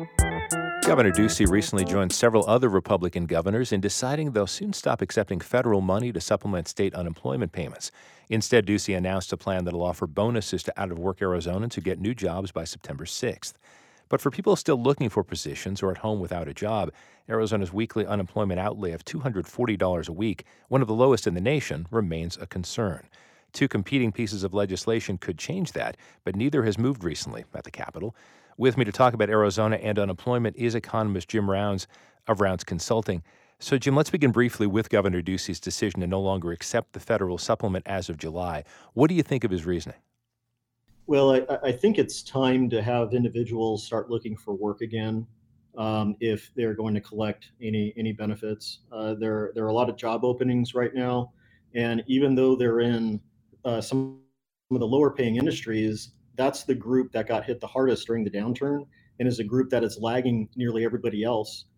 Governor Ducey recently joined several other Republican governors in deciding they'll soon stop accepting federal money to supplement state unemployment payments. Instead, Ducey announced a plan that'll offer bonuses to out-of-work Arizonans who get new jobs by September 6th. But for people still looking for positions or at home without a job, Arizona's weekly unemployment outlay of $240 a week, one of the lowest in the nation, remains a concern. Two competing pieces of legislation could change that, but neither has moved recently at the Capitol. With me to talk about Arizona and unemployment is economist Jim Rounds of Rounds Consulting. So, Jim, let's begin briefly with Governor Ducey's decision to no longer accept the federal supplement as of July. What do you think of his reasoning? Well, I think it's time to have individuals start looking for work again if they're going to collect any benefits. There are a lot of job openings right now, and even though they're in some of the lower paying industries, that's the group that got hit the hardest during the downturn, and is a group that is lagging nearly everybody else.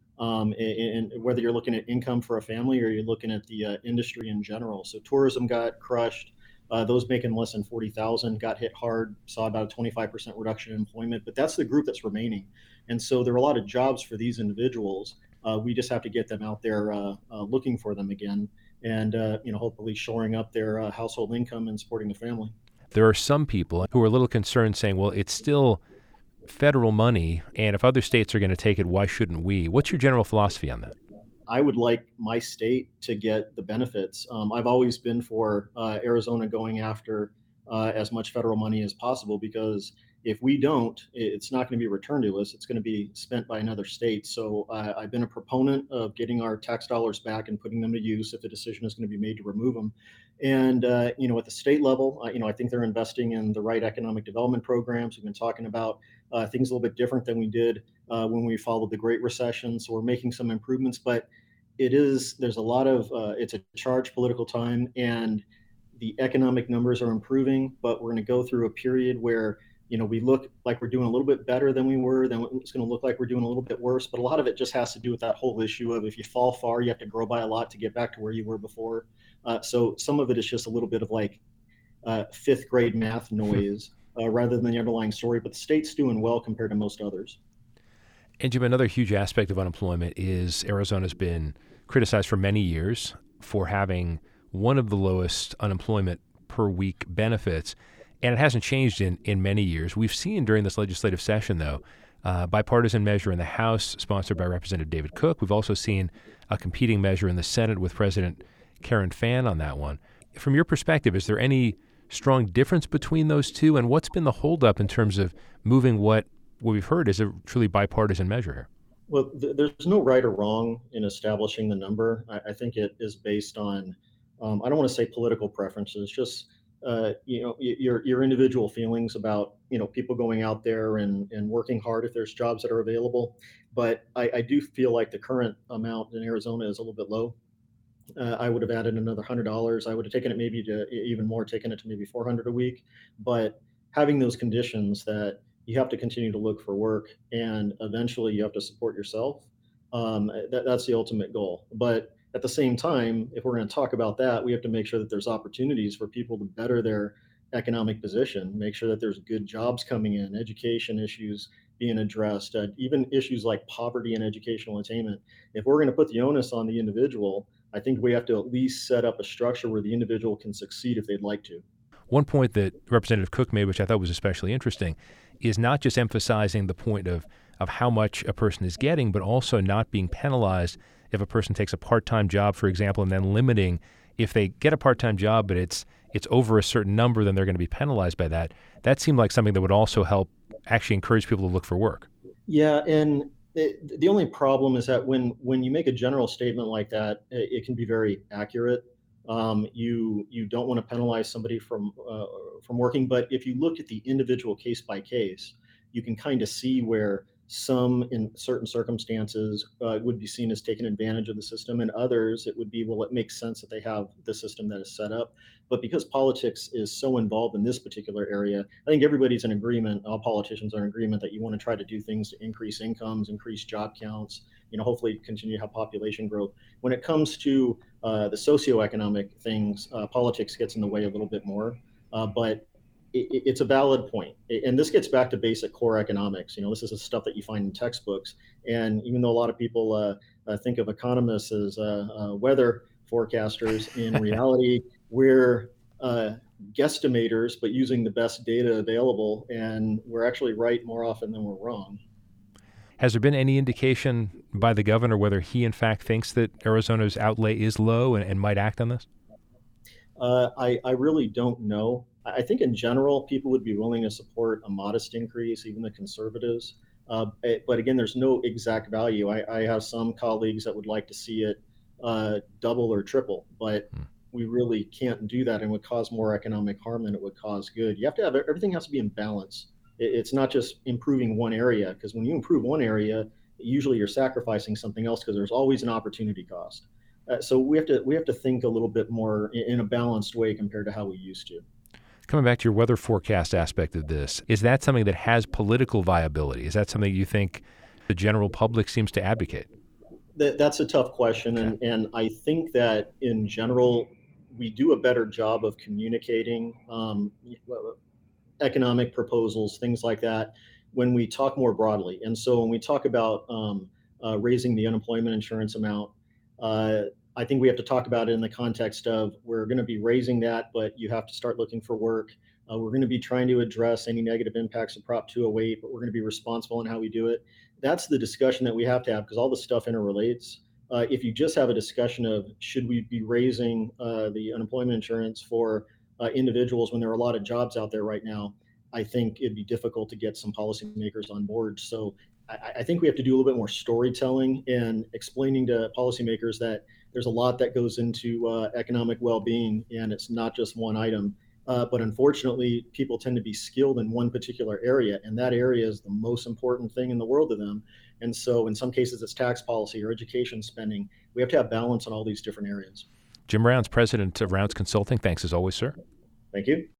And whether you're looking at income for a family or you're looking at the industry in general, so tourism got crushed. Those making less than 40,000 got hit hard, saw about a 25% reduction in employment, but that's the group that's remaining. And so there are a lot of jobs for these individuals. We just have to get them out there looking for them again, and hopefully shoring up their household income and supporting the family. There are some people who are a little concerned saying, well, it's still federal money, and if other states are going to take it, why shouldn't we? What's your general philosophy on that? I would like my state to get the benefits. I've always been for Arizona going after as much federal money as possible, because if we don't, it's not going to be returned to us. It's going to be spent by another state. So I've been a proponent of getting our tax dollars back and putting them to use if the decision is going to be made to remove them. And at the state level, I think they're investing in the right economic development programs. We've been talking about things a little bit different than we did when we followed the Great Recession. So we're making some improvements, but there's a lot of it's a charged political time, and the economic numbers are improving, but we're going to go through a period where we look like we're doing a little bit better than we were, then it's going to look like we're doing a little bit worse. But a lot of it just has to do with that whole issue of, if you fall far, you have to grow by a lot to get back to where you were before. So some of it is just a little bit of like fifth grade math noise rather than the underlying story. But the state's doing well compared to most others. And Jim, another huge aspect of unemployment is Arizona's been criticized for many years for having one of the lowest unemployment per week benefits, and it hasn't changed in many years. We've seen during this legislative session, though, bipartisan measure in the House sponsored by Representative David Cook. We've also seen a competing measure in the Senate with President Karen Fann on that one. From your perspective, is there any strong difference between those two, and what's been the holdup in terms of moving what we've heard is a truly bipartisan measure here? Well, there's no right or wrong in establishing the number. I think it is based on, I don't want to say political preferences, just your individual feelings about people going out there and working hard if there's jobs that are available. But I do feel like the current amount in Arizona is a little bit low. I would have added another $100. I would have taken it maybe to even more, taken it to maybe 400 a week. But having those conditions that you have to continue to look for work and eventually you have to support yourself, that's the ultimate goal. But at the same time, if we're going to talk about that, we have to make sure that there's opportunities for people to better their economic position, make sure that there's good jobs coming in, education issues being addressed, even issues like poverty and educational attainment. If we're going to put the onus on the individual, I think we have to at least set up a structure where the individual can succeed if they'd like to. One point that Representative Cook made, which I thought was especially interesting, is not just emphasizing the point of how much a person is getting, but also not being penalized if a person takes a part-time job, for example, and then limiting if they get a part-time job, but it's over a certain number, then they're going to be penalized by that. That seemed like something that would also help actually encourage people to look for work. Yeah, and the only problem is that when you make a general statement like that, it can be very accurate. You don't want to penalize somebody from working, but if you look at the individual case by case, you can kind of see where some in certain circumstances would be seen as taking advantage of the system, and others it would be, well, it makes sense that they have the system that is set up. But because politics is so involved in this particular area, I think everybody's in agreement, all politicians are in agreement, that you want to try to do things to increase incomes, increase job counts, hopefully continue to have population growth. When it comes to the socioeconomic things, politics gets in the way a little bit more. But it's a valid point. And this gets back to basic core economics. This is the stuff that you find in textbooks. And even though a lot of people think of economists as weather forecasters, in reality, we're guesstimators, but using the best data available. And we're actually right more often than we're wrong. Has there been any indication by the governor whether he, in fact, thinks that Arizona's outlay is low and might act on this? I really don't know. I think in general, people would be willing to support a modest increase, even the conservatives. But again, there's no exact value. I have some colleagues that would like to see it double or triple, but we really can't do that, and would cause more economic harm than it would cause good. You have to have everything has to be in balance. It's not just improving one area, because when you improve one area, usually you're sacrificing something else because there's always an opportunity cost. So we have to think a little bit more in a balanced way compared to how we used to. Coming back to your weather forecast aspect of this, is that something that has political viability? Is that something you think the general public seems to advocate? That's a tough question, Okay. and I think that in general, we do a better job of communicating economic proposals, things like that, when we talk more broadly. And so when we talk about raising the unemployment insurance amount, uh, I think we have to talk about it in the context of we're going to be raising that, but you have to start looking for work. We're going to be trying to address any negative impacts of Prop 208, but we're going to be responsible in how we do it. That's the discussion that we have to have, because all this stuff interrelates. If you just have a discussion of should we be raising the unemployment insurance for individuals when there are a lot of jobs out there right now, I think it'd be difficult to get some policymakers on board. So I think we have to do a little bit more storytelling and explaining to policymakers that there's a lot that goes into economic well-being, and it's not just one item. But unfortunately, people tend to be skilled in one particular area, and that area is the most important thing in the world to them. And so in some cases, it's tax policy or education spending. We have to have balance on all these different areas. Jim Rounds, president of Rounds Consulting. Thanks as always, sir. Thank you.